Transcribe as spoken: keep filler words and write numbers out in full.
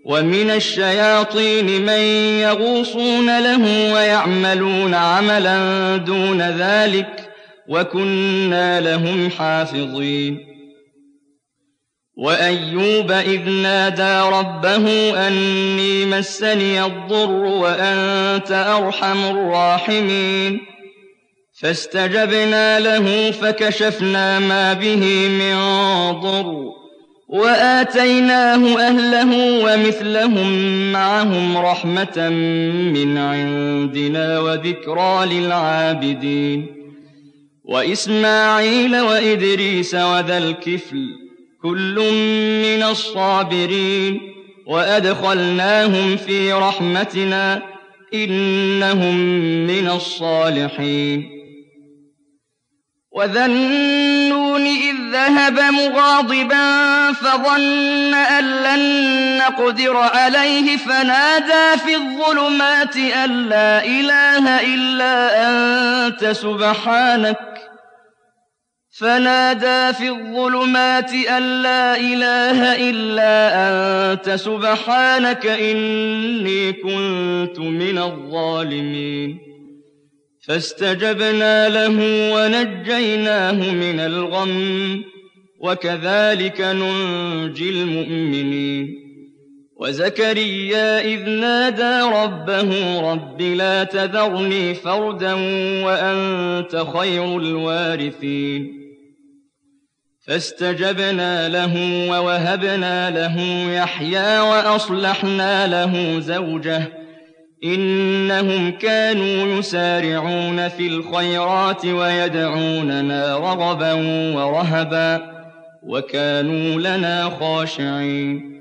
ومن الشياطين من يغوصون له ويعملون عملا دون ذلك وكنا لهم حافظين وأيوب إذ نادى ربه أني مسني الضر وأنت أرحم الراحمين فاستجبنا له فكشفنا ما به من ضر وآتيناه أهله ومثلهم معهم رحمة من عندنا وذكرى للعابدين وإسماعيل وإدريس وذا الكفل كل من الصابرين وأدخلناهم في رحمتنا إنهم من الصالحين وذا النون إذ ذهب مغاضبا فظن أن لن نقدر عليه فنادى في الظلمات أن لا إله إلا أنت سبحانك فنادى في الظلمات أن لا إله إلا أنت سبحانك إني كنت من الظالمين فاستجبنا له ونجيناه من الغم وكذلك ننجي المؤمنين وزكريا إذ نادى ربه رب لا تذرني فردا وأنت خير الوارثين فاستجبنا له ووهبنا له يحيى وأصلحنا له زوجه إنهم كانوا يسارعون في الخيرات ويدعوننا رغبا ورهبا وكانوا لنا خاشعين